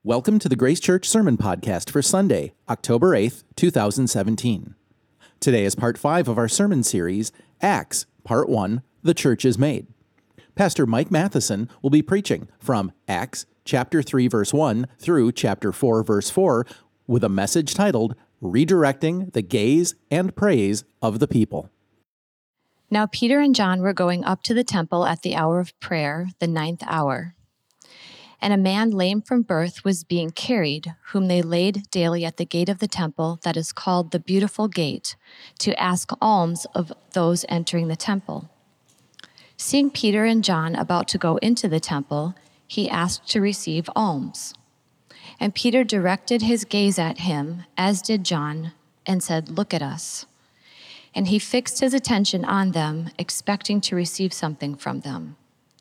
Welcome to the Grace Church Sermon Podcast for Sunday, October 8th, 2017. Today is part 5 of our sermon series, Acts, Part 1, The Church is Made. Pastor Mike Matheson will be preaching from Acts chapter 3, verse 1 through chapter 4, verse 4, with a message titled, Redirecting the Gaze and Praise of the People. Now Peter and John were going up to the temple at the hour of prayer, the 9th hour. And a man lame from birth was being carried, whom they laid daily at the gate of the temple that is called the Beautiful Gate, to ask alms of those entering the temple. Seeing Peter and John about to go into the temple, he asked to receive alms. And Peter directed his gaze at him, as did John, and said, "Look at us." And he fixed his attention on them, expecting to receive something from them.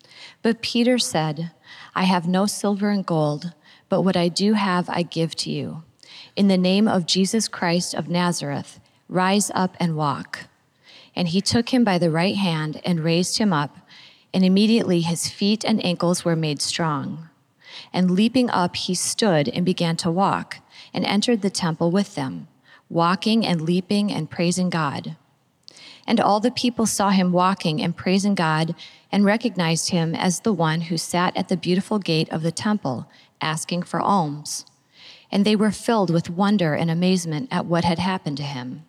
But Peter said, "I have no silver and gold, but what I do have I give to you. In the name of Jesus Christ of Nazareth, rise up and walk." And he took him by the right hand and raised him up, and immediately his feet and ankles were made strong. And leaping up, he stood and began to walk, and entered the temple with them, walking and leaping and praising God. And all the people saw him walking and praising God, and recognized him as the one who sat at the beautiful gate of the temple, asking for alms. And they were filled with wonder and amazement at what had happened to him.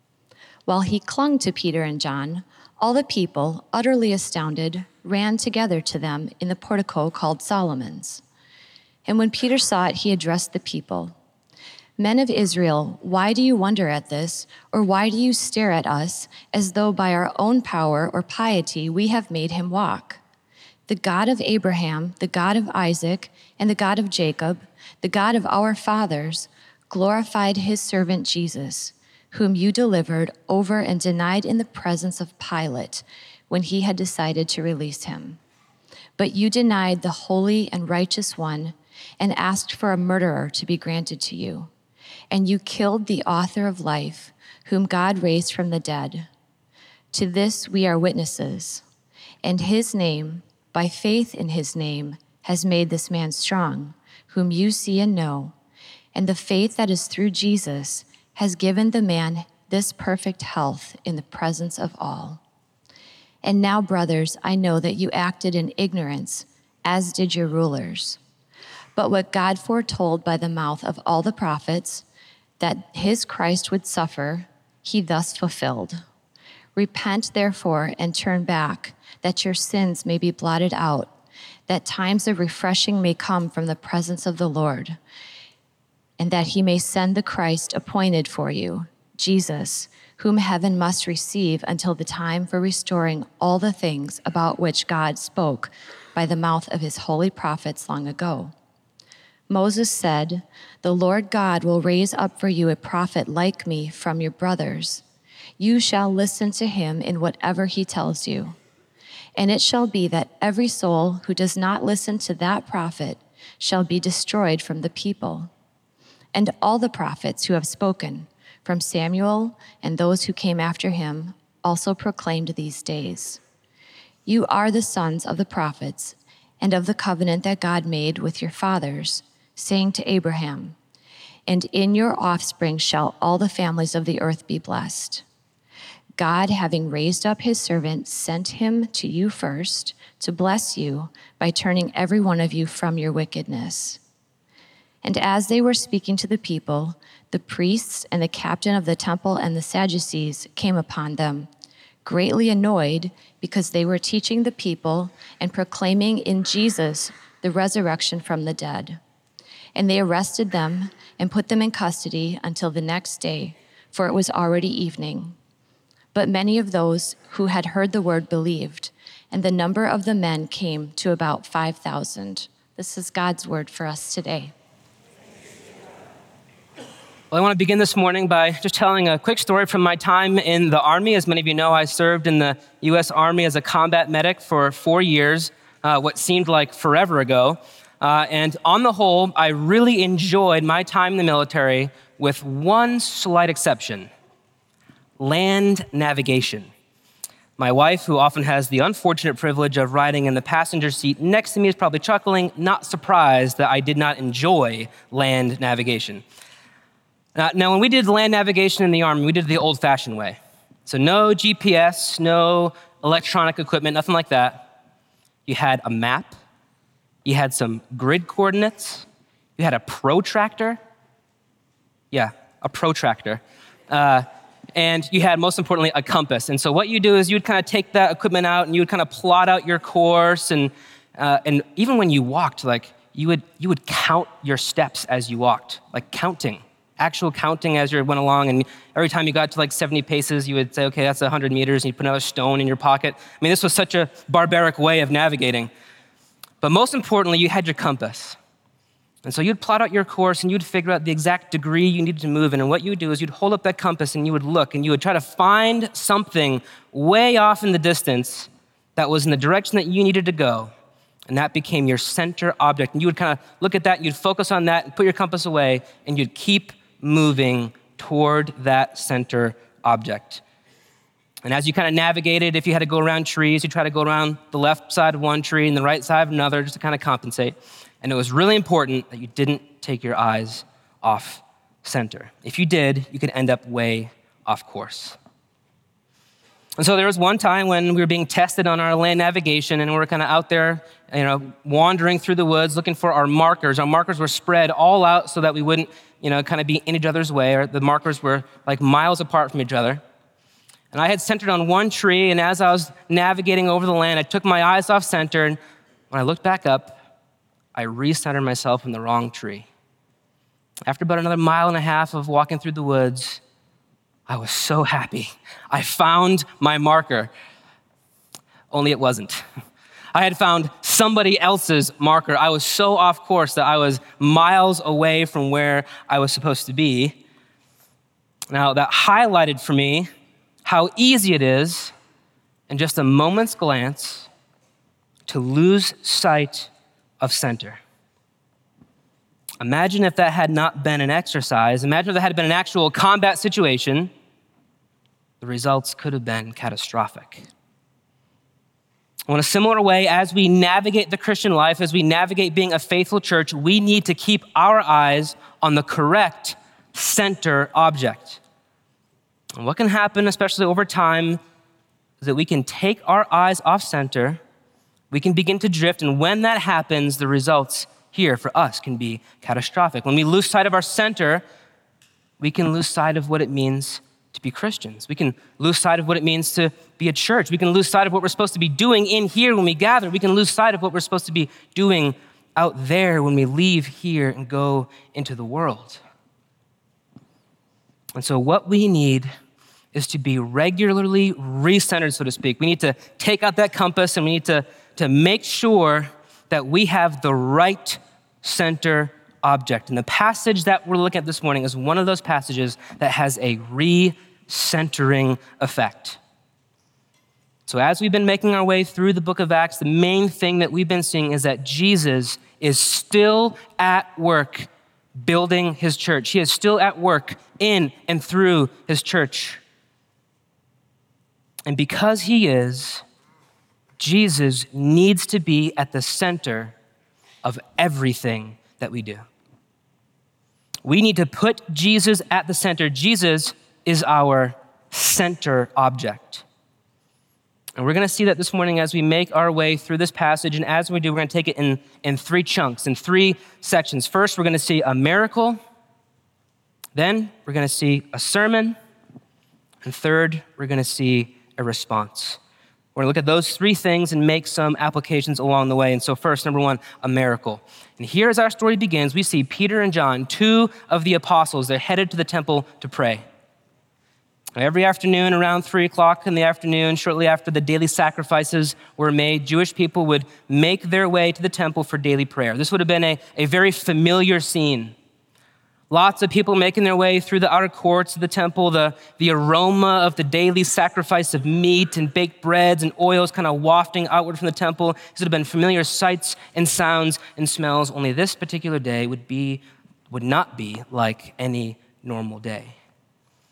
While he clung to Peter and John, all the people, utterly astounded, ran together to them in the portico called Solomon's. And when Peter saw it, he addressed the people. "Men of Israel, why do you wonder at this, or why do you stare at us as though by our own power or piety we have made him walk? The God of Abraham, the God of Isaac, and the God of Jacob, the God of our fathers, glorified his servant Jesus, whom you delivered over and denied in the presence of Pilate when he had decided to release him. But you denied the holy and righteous one and asked for a murderer to be granted to you. And you killed the author of life, whom God raised from the dead. To this we are witnesses. And his name, by faith in his name, has made this man strong, whom you see and know. And the faith that is through Jesus has given the man this perfect health in the presence of all. And now, brothers, I know that you acted in ignorance, as did your rulers. But what God foretold by the mouth of all the prophets, that his Christ would suffer, he thus fulfilled. Repent, therefore, and turn back, that your sins may be blotted out, that times of refreshing may come from the presence of the Lord, and that he may send the Christ appointed for you, Jesus, whom heaven must receive until the time for restoring all the things about which God spoke by the mouth of his holy prophets long ago. Moses said, "The Lord God will raise up for you a prophet like me from your brothers. You shall listen to him in whatever he tells you. And it shall be that every soul who does not listen to that prophet shall be destroyed from the people." And all the prophets who have spoken, from Samuel and those who came after him, also proclaimed these days. You are the sons of the prophets and of the covenant that God made with your fathers, saying to Abraham, "And in your offspring shall all the families of the earth be blessed." God, having raised up his servant, sent him to you first to bless you by turning every one of you from your wickedness. And as they were speaking to the people, the priests and the captain of the temple and the Sadducees came upon them, greatly annoyed because they were teaching the people and proclaiming in Jesus the resurrection from the dead. And they arrested them and put them in custody until the next day, for it was already evening. But many of those who had heard the word believed, and the number of the men came to about 5,000. This is God's word for us today. Well, I want to begin this morning by just telling a quick story from my time in the Army. As many of you know, I served in the U.S. Army as a combat medic for 4 years, what seemed like forever ago. And on the whole, I really enjoyed my time in the military with one slight exception: land navigation. My wife, who often has the unfortunate privilege of riding in the passenger seat next to me, is probably chuckling, not surprised that I did not enjoy land navigation. Now, when we did land navigation in the Army, we did it the old-fashioned way. So no GPS, no electronic equipment, nothing like that. You had a map, you had some grid coordinates, you had a protractor. Yeah, a protractor. And you had, most importantly, a compass. And so what you do is you'd kind of take that equipment out and you would kind of plot out your course. And even when you walked, like you would count your steps as you walked, like counting, actual counting as you went along. And every time you got to like 70 paces, you would say, okay, that's 100 meters. And you'd put another stone in your pocket. I mean, this was such a barbaric way of navigating. But most importantly, you had your compass. And so you'd plot out your course and you'd figure out the exact degree you needed to move in. And what you would do is you'd hold up that compass and you would look and you would try to find something way off in the distance that was in the direction that you needed to go. And that became your center object. And you would kind of look at that, you'd focus on that and put your compass away and you'd keep moving toward that center object. And as you kind of navigated, if you had to go around trees, you try to go around the left side of one tree and the right side of another just to kind of compensate. And it was really important that you didn't take your eyes off center. If you did, you could end up way off course. And so there was one time when we were being tested on our land navigation and we were kind of out there, wandering through the woods looking for our markers. Our markers were spread all out so that we wouldn't, kind of be in each other's way. Or the markers were like miles apart from each other. And I had centered on one tree, and as I was navigating over the land, I took my eyes off center, and when I looked back up, I recentered myself in the wrong tree. After about another mile and a half of walking through the woods, I was so happy. I found my marker. Only it wasn't. I had found somebody else's marker. I was so off course that I was miles away from where I was supposed to be. Now, that highlighted for me how easy it is in just a moment's glance to lose sight of center. Imagine if that had not been an exercise. Imagine if that had been an actual combat situation. The results could have been catastrophic. Well, in a similar way, as we navigate the Christian life, as we navigate being a faithful church, we need to keep our eyes on the correct center object. And what can happen, especially over time, is that we can take our eyes off center, we can begin to drift, and when that happens, the results here for us can be catastrophic. When we lose sight of our center, we can lose sight of what it means to be Christians. We can lose sight of what it means to be a church. We can lose sight of what we're supposed to be doing in here when we gather. We can lose sight of what we're supposed to be doing out there when we leave here and go into the world. And so what we need is to be regularly recentered, so to speak. We need to take out that compass and we need to make sure that we have the right center object. And the passage that we're looking at this morning is one of those passages that has a recentering effect. So as we've been making our way through the book of Acts, the main thing that we've been seeing is that Jesus is still at work building his church. He is still at work in and through his church. And because he is, Jesus needs to be at the center of everything that we do. We need to put Jesus at the center. Jesus is our center object. And we're going to see that this morning as we make our way through this passage. And as we do, we're going to take it in three chunks, in three sections. First, we're going to see a miracle. Then, we're going to see a sermon. And third, we're going to see a response. We're going to look at those three things and make some applications along the way. And so first, number one, a miracle. And here as our story begins, we see Peter and John, two of the apostles. They're headed to the temple to pray. Every afternoon around 3 o'clock in the afternoon, shortly after the daily sacrifices were made, Jewish people would make their way to the temple for daily prayer. This would have been a very familiar scene. Lots of people making their way through the outer courts of the temple, the aroma of the daily sacrifice of meat and baked breads and oils kind of wafting outward from the temple. These would have been familiar sights and sounds and smells, only this particular day would not be like any normal day.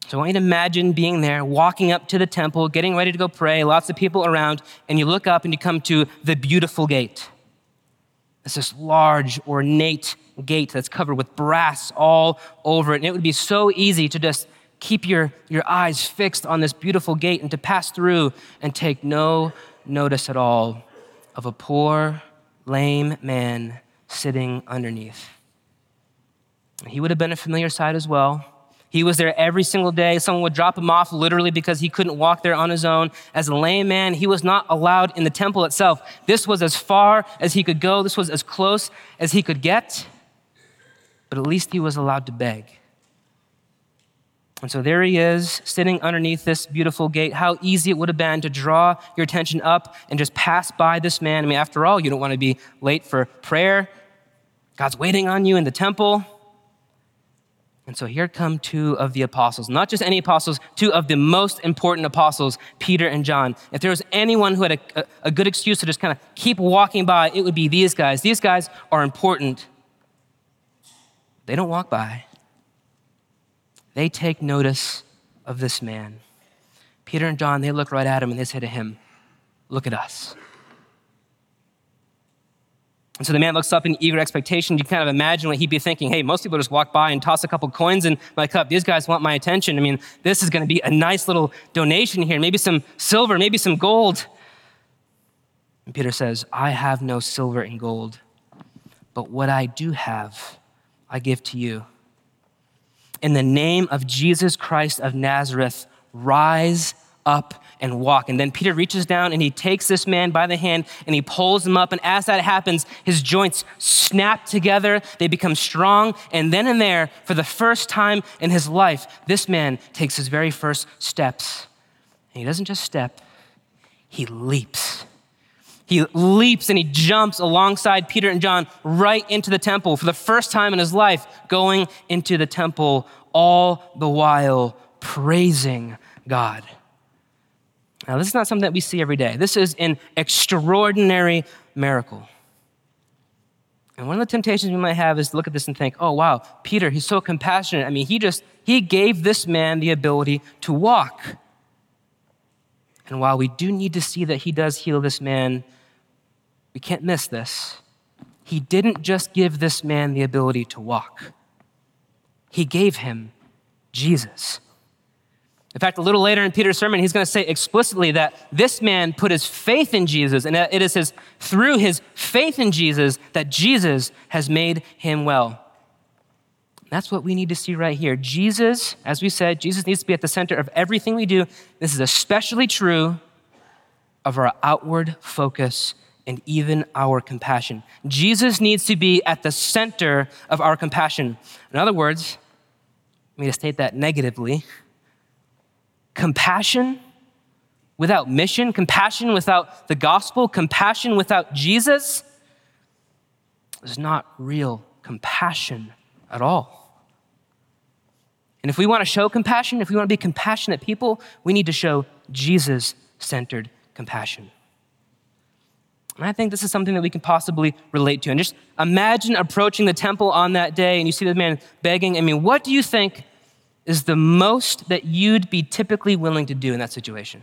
So I want you to imagine being there, walking up to the temple, getting ready to go pray, lots of people around, and you look up and you come to the beautiful gate. It's this large, ornate gate that's covered with brass all over it. And it would be so easy to just keep your eyes fixed on this beautiful gate and to pass through and take no notice at all of a poor, lame man sitting underneath. He would have been a familiar sight as well. He was there every single day. Someone would drop him off literally because he couldn't walk there on his own. As a lame man, he was not allowed in the temple itself. This was as far as he could go. This was as close as he could get. But at least he was allowed to beg. And so there he is, sitting underneath this beautiful gate. How easy it would have been to draw your attention up and just pass by this man. I mean, after all, you don't want to be late for prayer. God's waiting on you in the temple. And so here come two of the apostles, not just any apostles, two of the most important apostles, Peter and John. If there was anyone who had a good excuse to just kind of keep walking by, it would be these guys. These guys are important. They don't walk by. They take notice of this man. Peter and John, they look right at him and they say to him, "Look at us." And so the man looks up in eager expectation. You kind of imagine what he'd be thinking. Hey, most people just walk by and toss a couple coins in my cup. These guys want my attention. I mean, this is going to be a nice little donation here. Maybe some silver, maybe some gold. And Peter says, "I have no silver and gold, but what I do have, I give to you. In the name of Jesus Christ of Nazareth, rise up and walk." And then Peter reaches down and he takes this man by the hand and he pulls him up. And as that happens, his joints snap together. They become strong. And then and there, for the first time in his life, this man takes his very first steps. And he doesn't just step, he leaps. He leaps and he jumps alongside Peter and John right into the temple for the first time in his life, going into the temple, all the while praising God. Now, this is not something that we see every day. This is an extraordinary miracle. And one of the temptations we might have is to look at this and think, oh, wow, Peter, he's so compassionate. I mean, he gave this man the ability to walk. And while we do need to see that he does heal this man, we can't miss this. He didn't just give this man the ability to walk. He gave him Jesus. In fact, a little later in Peter's sermon, he's going to say explicitly that this man put his faith in Jesus, and that it is through his faith in Jesus that Jesus has made him well. That's what we need to see right here. Jesus, as we said, Jesus needs to be at the center of everything we do. This is especially true of our outward focus and even our compassion. Jesus needs to be at the center of our compassion. In other words, let me to state that negatively. Compassion without mission, compassion without the gospel, compassion without Jesus is not real compassion at all. And if we want to show compassion, if we want to be compassionate people, we need to show Jesus-centered compassion. And I think this is something that we can possibly relate to. And just imagine approaching the temple on that day and you see the man begging. I mean, what do you think is the most that you'd be typically willing to do in that situation?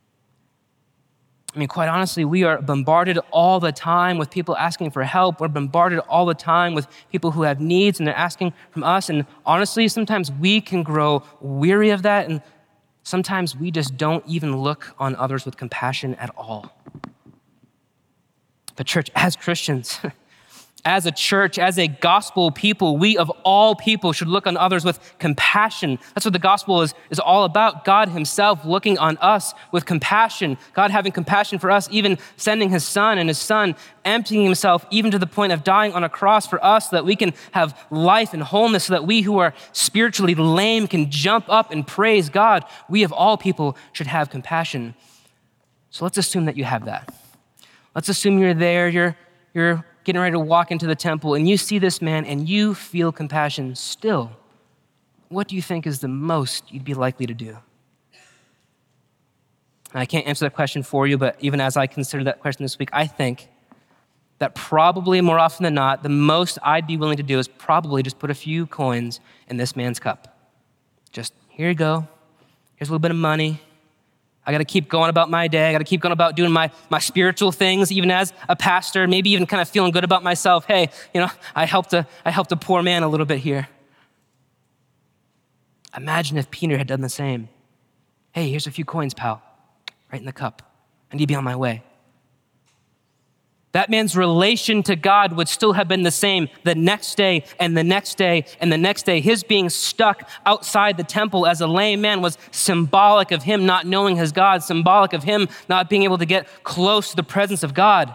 I mean, quite honestly, we are bombarded all the time with people asking for help. We're bombarded all the time with people who have needs and they're asking from us. And honestly, sometimes we can grow weary of that. And sometimes we just don't even look on others with compassion at all. But church, as Christians, as a church, as a gospel people, we of all people should look on others with compassion. That's what the gospel is all about. God himself looking on us with compassion. God having compassion for us, even sending his son, and his son emptying himself even to the point of dying on a cross for us so that we can have life and wholeness, so that we who are spiritually lame can jump up and praise God. We of all people should have compassion. So let's assume that you have that. Let's assume you're there, you're getting ready to walk into the temple, and you see this man and you feel compassion still. What do you think is the most you'd be likely to do? I can't answer that question for you, but even as I consider that question this week, I think that probably more often than not, the most I'd be willing to do is probably just put a few coins in this man's cup. Just, here you go. Here's a little bit of money. I got to keep going about my day. I got to keep going about doing my spiritual things, even as a pastor, maybe even kind of feeling good about myself. Hey, I helped a poor man a little bit here. Imagine if Peter had done the same. Hey, here's a few coins, pal, right in the cup. I need to be on my way. That man's relation to God would still have been the same the next day and the next day and the next day. His being stuck outside the temple as a lame man was symbolic of him not knowing his God, symbolic of him not being able to get close to the presence of God.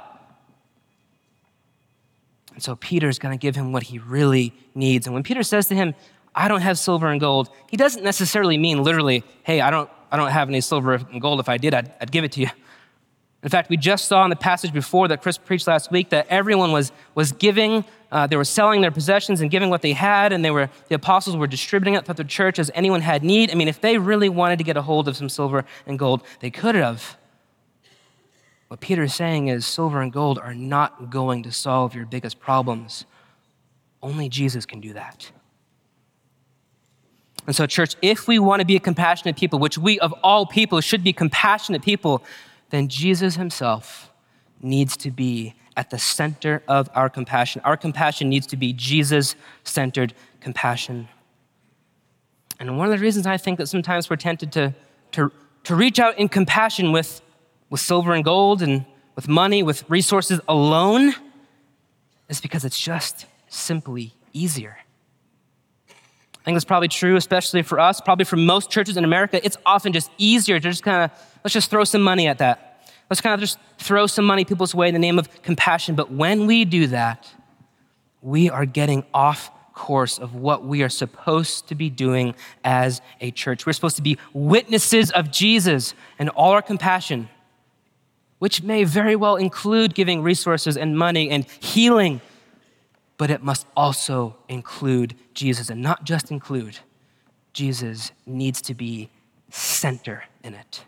And so Peter's going to give him what he really needs. And when Peter says to him, I don't have silver and gold, he doesn't necessarily mean literally, hey, I don't have any silver and gold. If I did, I'd give it to you. In fact, we just saw in the passage before that Chris preached last week that everyone was giving, they were selling their possessions and giving what they had, and the apostles were distributing it throughout the church as anyone had need. I mean, if they really wanted to get a hold of some silver and gold, they could have. What Peter is saying is silver and gold are not going to solve your biggest problems. Only Jesus can do that. And so, church, if we want to be a compassionate people, which we of all people should be compassionate people, then Jesus himself needs to be at the center of our compassion. Our compassion needs to be Jesus-centered compassion. And one of the reasons I think that sometimes we're tempted to reach out in compassion with silver and gold and with money, with resources alone, is because it's just simply easier. I think that's probably true, especially for us, probably for most churches in America. It's often just easier to just let's just throw some money at that. Let's kind of just throw some money people's way in the name of compassion. But when we do that, we are getting off course of what we are supposed to be doing as a church. We're supposed to be witnesses of Jesus and all our compassion, which may very well include giving resources and money and healing, but it must also include Jesus, and not just include. Jesus needs to be center in it.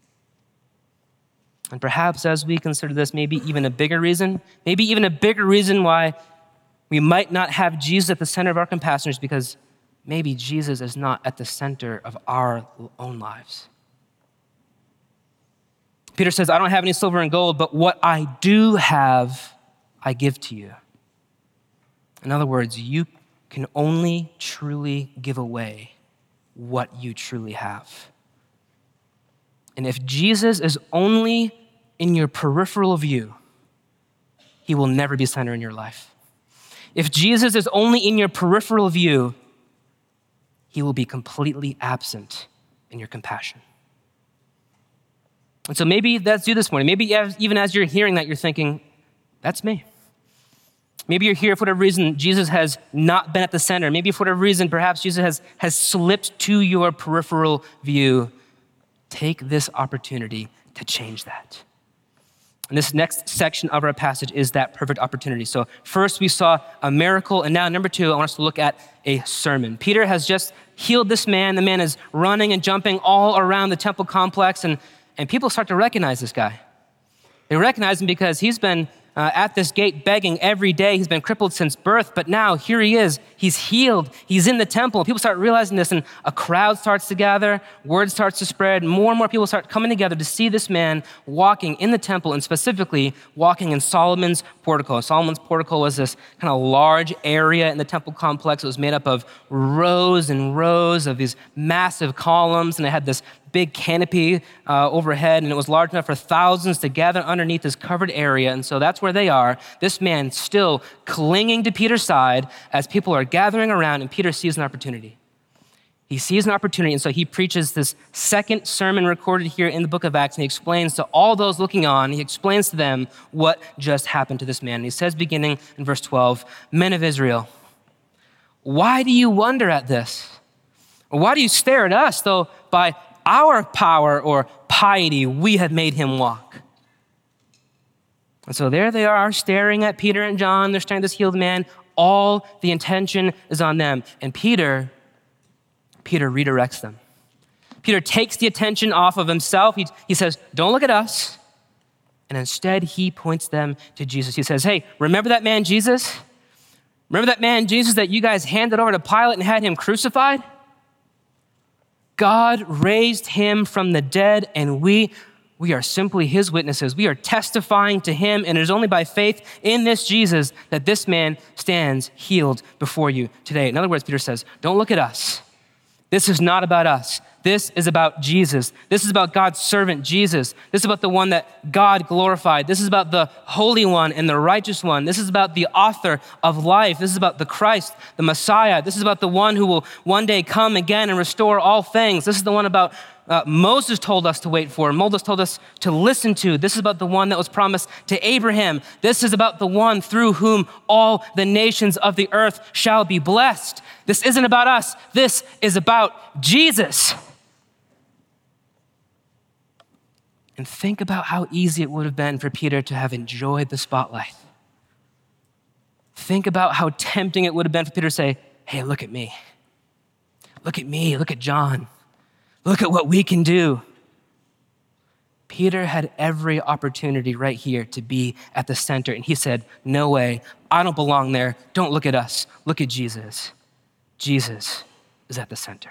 And perhaps as we consider this, maybe even a bigger reason why we might not have Jesus at the center of our compassion is because maybe Jesus is not at the center of our own lives. Peter says, I don't have any silver and gold, but what I do have, I give to you. In other words, you can only truly give away what you truly have. And if Jesus is only in your peripheral view, he will never be center in your life. If Jesus is only in your peripheral view, he will be completely absent in your compassion. And so maybe that's you this morning. Maybe even as you're hearing that, you're thinking, that's me. Maybe you're here for whatever reason, Jesus has not been at the center. Maybe for whatever reason, perhaps Jesus has slipped to your peripheral view. Take this opportunity to change that. And this next section of our passage is that perfect opportunity. So first we saw a miracle, and now number two, I want us to look at a sermon. Peter has just healed this man. The man is running and jumping all around the temple complex, and people start to recognize this guy. They recognize him because he's been at this gate begging every day. He's been crippled since birth, but now here he is. He's healed. He's in the temple. People start realizing this, and a crowd starts to gather. Word starts to spread. More and more people start coming together to see this man walking in the temple, and specifically walking in Solomon's portico. Solomon's portico was this kind of large area in the temple complex. It was made up of rows and rows of these massive columns, and it had this big canopy overhead, and it was large enough for thousands to gather underneath this covered area. And so that's where they are. This man still clinging to Peter's side as people are gathering around, and Peter sees an opportunity. He sees an opportunity, and so he preaches this second sermon recorded here in the book of Acts, and he explains to all those looking on, he explains to them what just happened to this man. And he says, beginning in verse 12, "Men of Israel, why do you wonder at this? Or why do you stare at us, though by our power or piety we have made him walk?" And so there they are staring at Peter and John. They're staring at this healed man. All the intention is on them. And Peter redirects them. Peter takes the attention off of himself. He says, don't look at us. And instead he points them to Jesus. He says, hey, remember that man Jesus? Remember that man Jesus that you guys handed over to Pilate and had him crucified? God raised him from the dead, and we are simply his witnesses. We are testifying to him, and it is only by faith in this Jesus that this man stands healed before you today. In other words, Peter says, don't look at us. This is not about us. This is about Jesus. This is about God's servant, Jesus. This is about the one that God glorified. This is about the Holy One and the Righteous One. This is about the author of life. This is about the Christ, the Messiah. This is about the one who will one day come again and restore all things. This is the one about Moses told us to wait for. Moses told us to listen to. This is about the one that was promised to Abraham. This is about the one through whom all the nations of the earth shall be blessed. This isn't about us. This is about Jesus. And think about how easy it would have been for Peter to have enjoyed the spotlight. Think about how tempting it would have been for Peter to say, hey, look at me. Look at me. Look at John. Look at what we can do. Peter had every opportunity right here to be at the center. And he said, no way. I don't belong there. Don't look at us. Look at Jesus. Jesus is at the center.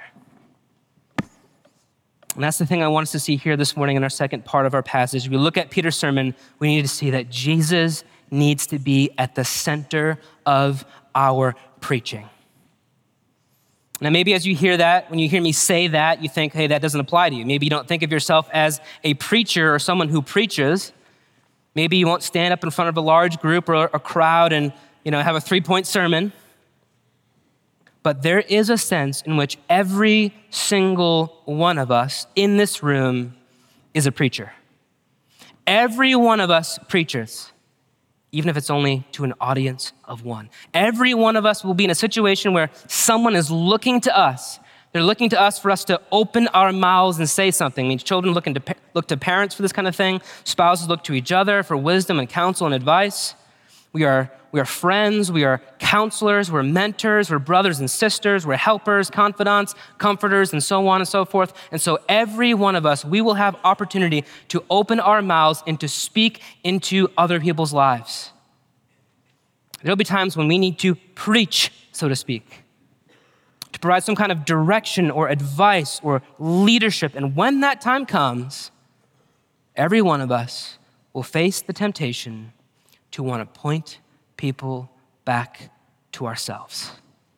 And that's the thing I want us to see here this morning in our second part of our passage. We look at Peter's sermon, we need to see that Jesus needs to be at the center of our preaching. Now, maybe as you hear that, when you hear me say that, you think, hey, that doesn't apply to you. Maybe you don't think of yourself as a preacher or someone who preaches. Maybe you won't stand up in front of a large group or a crowd and, have a 3-point sermon. But there is a sense in which every single one of us in this room is a preacher. Every one of us preaches, even if it's only to an audience of one. Every one of us will be in a situation where someone is looking to us. They're looking to us for us to open our mouths and say something. I mean, children look to parents for this kind of thing. Spouses look to each other for wisdom and counsel and advice. We are friends, we are counselors, we're mentors, we're brothers and sisters, we're helpers, confidants, comforters, and so on and so forth. And so every one of us, we will have opportunity to open our mouths and to speak into other people's lives. There'll be times when we need to preach, so to speak, to provide some kind of direction or advice or leadership. And when that time comes, every one of us will face the temptation to want to point people back to ourselves.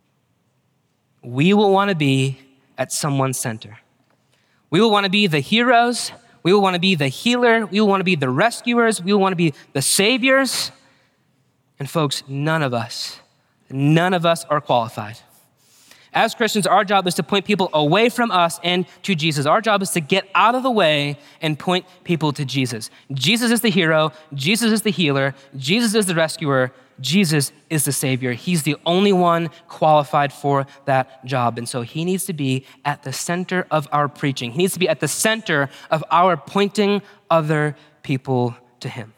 We will want to be at someone's center. We will want to be the heroes. We will want to be the healer. We will want to be the rescuers. We will want to be the saviors. And folks, none of us are qualified. As Christians, our job is to point people away from us and to Jesus. Our job is to get out of the way and point people to Jesus. Jesus is the hero. Jesus is the healer. Jesus is the rescuer. Jesus is the savior. He's the only one qualified for that job. And so he needs to be at the center of our preaching. He needs to be at the center of our pointing other people to him.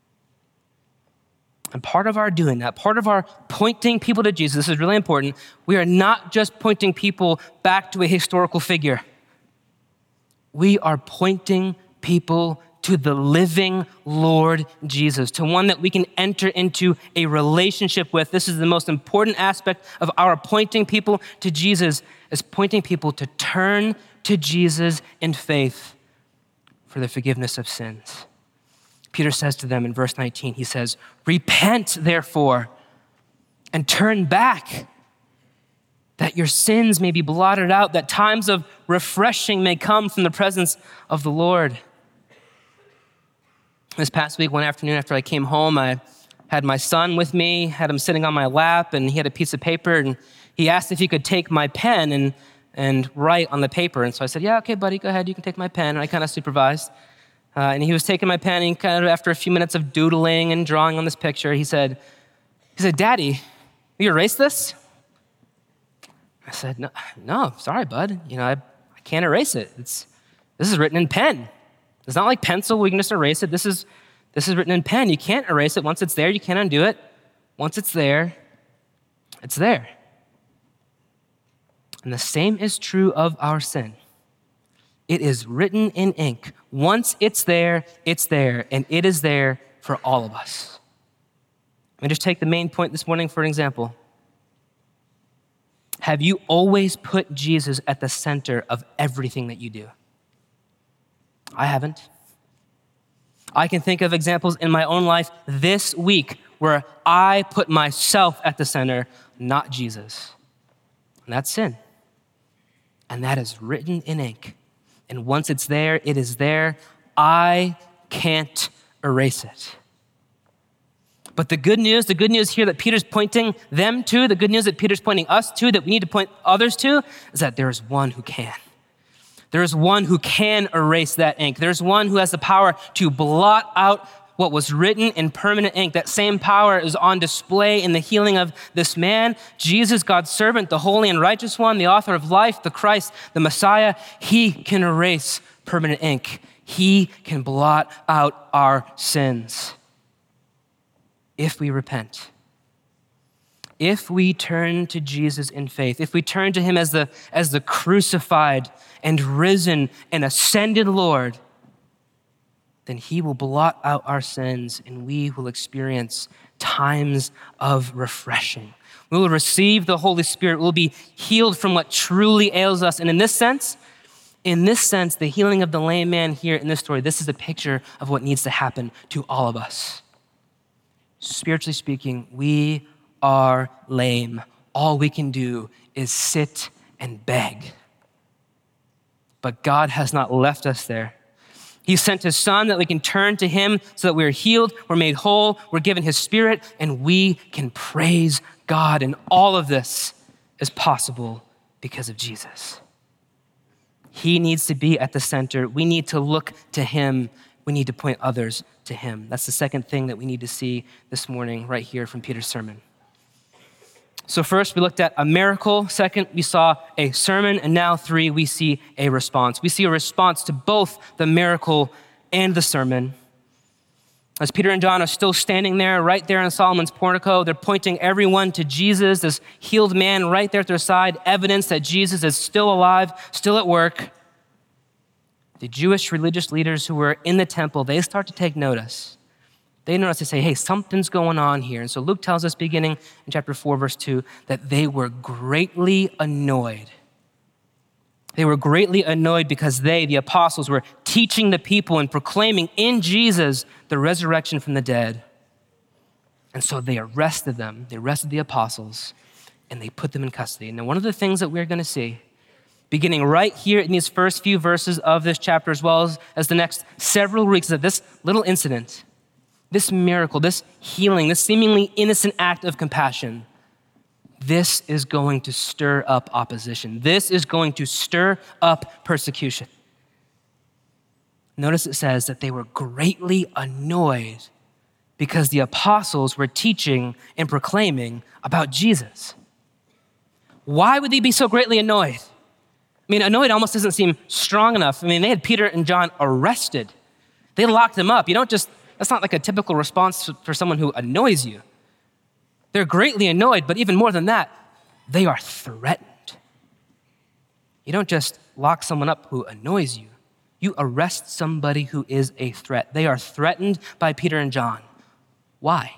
And part of our doing that, part of our pointing people to Jesus, this is really important, we are not just pointing people back to a historical figure. We are pointing people to the living Lord Jesus, to one that we can enter into a relationship with. This is the most important aspect of our pointing people to Jesus, is pointing people to turn to Jesus in faith for the forgiveness of sins. Peter says to them in verse 19, he says, repent therefore and turn back, that your sins may be blotted out, that times of refreshing may come from the presence of the Lord. This past week, one afternoon after I came home, I had my son with me, had him sitting on my lap, and he had a piece of paper, and he asked if he could take my pen and write on the paper. And so I said, yeah, okay, buddy, go ahead, you can take my pen. And I kind of supervised. And he was taking my pen, and kind of after a few minutes of doodling and drawing on this picture, he said, Daddy, will you erase this? I said, no, sorry, bud. I can't erase it. This is written in pen. It's not like pencil, we can just erase it. This is written in pen. You can't erase it. Once it's there, you can't undo it. Once it's there, it's there. And the same is true of our sin. It is written in ink. Once it's there, and it is there for all of us. Let me just take the main point this morning for an example. Have you always put Jesus at the center of everything that you do? I haven't. I can think of examples in my own life this week where I put myself at the center, not Jesus. And that's sin. And that is written in ink. And once it's there, it is there. I can't erase it. But the good news here that Peter's pointing them to, the good news that Peter's pointing us to, that we need to point others to, is that there is one who can. There is one who can erase that ink. There's one who has the power to blot out what was written in permanent ink. That same power is on display in the healing of this man, Jesus, God's servant, the holy and righteous one, the author of life, the Christ, the Messiah. He can erase permanent ink. He can blot out our sins if we repent. If we turn to Jesus in faith, if we turn to him as the crucified and risen and ascended Lord, then he will blot out our sins and we will experience times of refreshing. We will receive the Holy Spirit. We'll be healed from what truly ails us. And in this sense, the healing of the lame man here in this story, this is a picture of what needs to happen to all of us. Spiritually speaking, we are lame. All we can do is sit and beg. But God has not left us there. He sent his son that we can turn to him so that we're healed, we're made whole, we're given his spirit, and we can praise God. And all of this is possible because of Jesus. He needs to be at the center. We need to look to him. We need to point others to him. That's the second thing that we need to see this morning right here from Peter's sermon. So first, we looked at a miracle. Second, we saw a sermon. And now 3, we see a response. We see a response to both the miracle and the sermon. As Peter and John are still standing there, right there in Solomon's portico, they're pointing everyone to Jesus, this healed man right there at their side, evidence that Jesus is still alive, still at work. The Jewish religious leaders who were in the temple, they start to take notice. They notice, they say, hey, something's going on here. And so Luke tells us, beginning in chapter 4, verse 2, that they were greatly annoyed. They were greatly annoyed because they, the apostles, were teaching the people and proclaiming in Jesus the resurrection from the dead. And so they arrested them. They arrested the apostles, and they put them in custody. Now, one of the things that we're going to see, beginning right here in these first few verses of this chapter, as well as the next several weeks of this little incident, this miracle, this healing, this seemingly innocent act of compassion, this is going to stir up opposition. This is going to stir up persecution. Notice it says that they were greatly annoyed because the apostles were teaching and proclaiming about Jesus. Why would they be so greatly annoyed? I mean, annoyed almost doesn't seem strong enough. I mean, they had Peter and John arrested. They locked them up. That's not like a typical response for someone who annoys you. They're greatly annoyed, but even more than that, they are threatened. You don't just lock someone up who annoys you. You arrest somebody who is a threat. They are threatened by Peter and John. Why?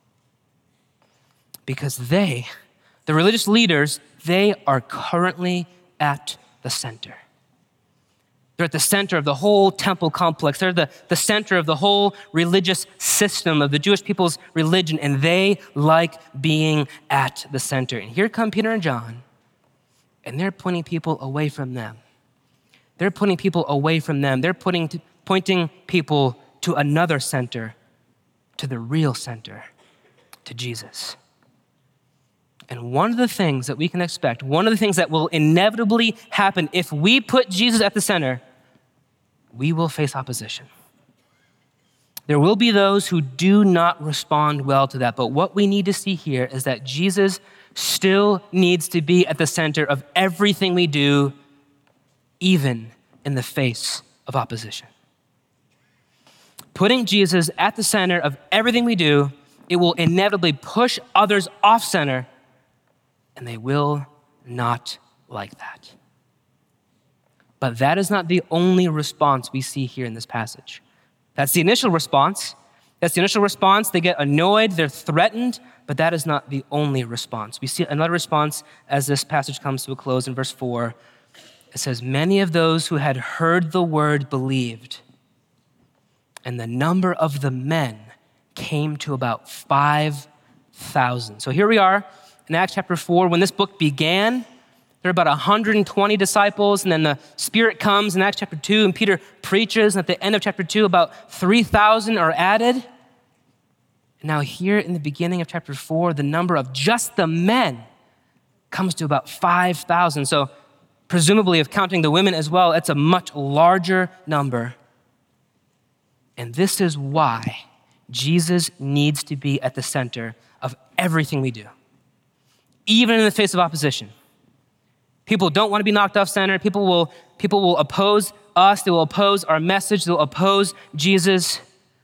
Because they, the religious leaders, they are currently at the center. They're at the center of the whole temple complex. They're the center of the whole religious system of the Jewish people's religion, and they like being at the center. And here come Peter and John, and they're pointing people away from them. They're pointing people away from them. They're pointing people to another center, to the real center, to Jesus. And one of the things that we can expect, one of the things that will inevitably happen if we put Jesus at the center, we will face opposition. There will be those who do not respond well to that. But what we need to see here is that Jesus still needs to be at the center of everything we do, even in the face of opposition. Putting Jesus at the center of everything we do, it will inevitably push others off center, and they will not like that. But that is not the only response we see here in this passage. That's the initial response. That's the initial response. They get annoyed, they're threatened, but that is not the only response. We see another response as this passage comes to a close in verse 4. It says, many of those who had heard the word believed, and the number of the men came to about 5,000. So here we are in Acts chapter 4. When this book began, there were about 120 disciples, and then the Spirit comes in Acts chapter 2, and Peter preaches, and at the end of chapter 2, about 3,000 are added. And now here in the beginning of chapter 4, the number of just the men comes to about 5,000. So presumably, if counting the women as well, it's a much larger number. And this is why Jesus needs to be at the center of everything we do, even in the face of opposition. People don't want to be knocked off center. People will oppose us. They will oppose our message. They'll oppose Jesus.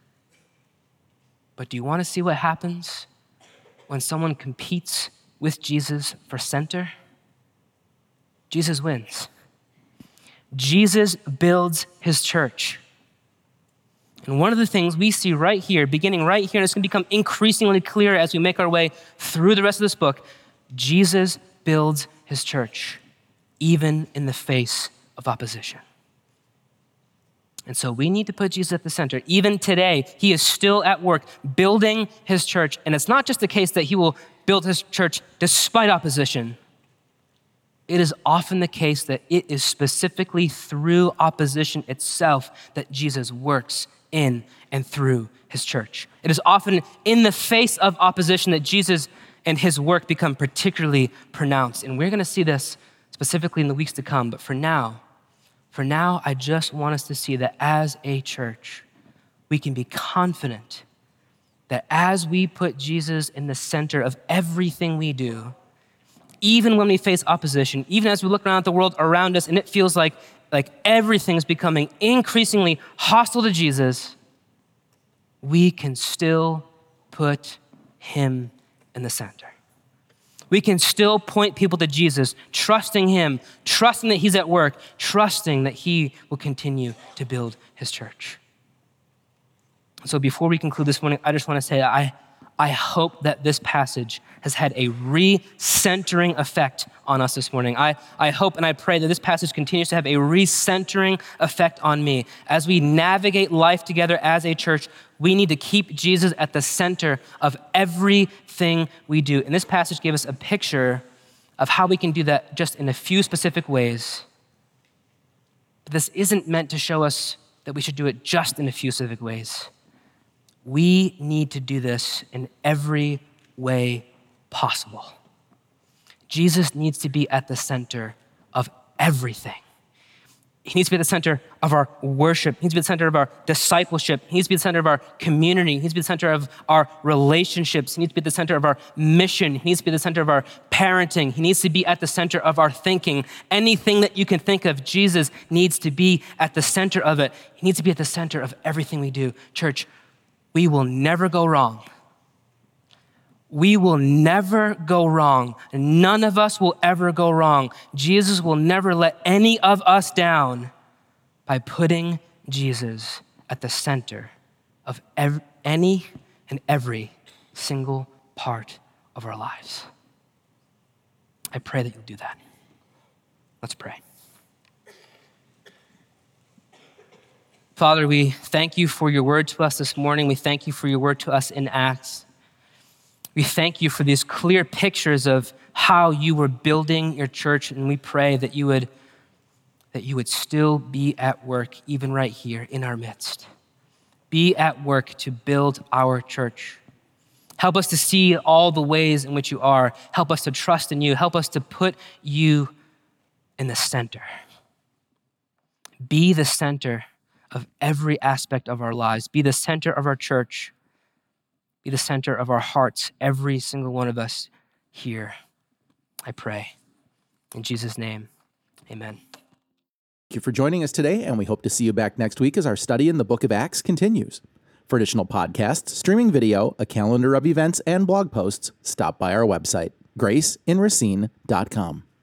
But do you want to see what happens when someone competes with Jesus for center? Jesus wins. Jesus builds his church. And one of the things we see right here, beginning right here, and it's going to become increasingly clear as we make our way through the rest of this book, Jesus builds his church, even in the face of opposition. And so we need to put Jesus at the center. Even today, he is still at work building his church. And it's not just the case that he will build his church despite opposition. It is often the case that it is specifically through opposition itself that Jesus works in and through his church. It is often in the face of opposition that Jesus and his work become particularly pronounced. And we're going to see this specifically in the weeks to come. But for now, I just want us to see that as a church, we can be confident that as we put Jesus in the center of everything we do, even when we face opposition, even as we look around at the world around us and it feels like everything is becoming increasingly hostile to Jesus, we can still put him in the center. We can still point people to Jesus, trusting him, trusting that he's at work, trusting that he will continue to build his church. So before we conclude this morning, I just want to say I hope that this passage has had a recentering effect on us this morning. I hope and I pray that this passage continues to have a recentering effect on me. As we navigate life together as a church, we need to keep Jesus at the center of everything we do. And this passage gave us a picture of how we can do that just in a few specific ways. But this isn't meant to show us that we should do it just in a few specific ways. We need to do this in every way possible. Jesus needs to be at the center of everything. He needs to be at the center of our worship. He needs to be at the center of our discipleship. He needs to be at the center of our community. He needs to be at the center of our relationships. He needs to be at the center of our mission. He needs to be at the center of our parenting. He needs to be at the center of our thinking. Anything that you can think of, Jesus needs to be at the center of it. He needs to be at the center of everything we do. Church, we will never go wrong. We will never go wrong. None of us will ever go wrong. Jesus will never let any of us down by putting Jesus at the center of any and every single part of our lives. I pray that you'll do that. Let's pray. Father, we thank you for your word to us this morning. We thank you for your word to us in Acts. We thank you for these clear pictures of how you were building your church, and we pray that you would still be at work even right here in our midst. Be at work to build our church. Help us to see all the ways in which you are. Help us to trust in you. Help us to put you in the center. Be the center of every aspect of our lives. Be the center of our church. Be the center of our hearts, every single one of us here. I pray. In Jesus' name, amen. Thank you for joining us today, and we hope to see you back next week as our study in the book of Acts continues. For additional podcasts, streaming video, a calendar of events, and blog posts, stop by our website, graceinracine.com.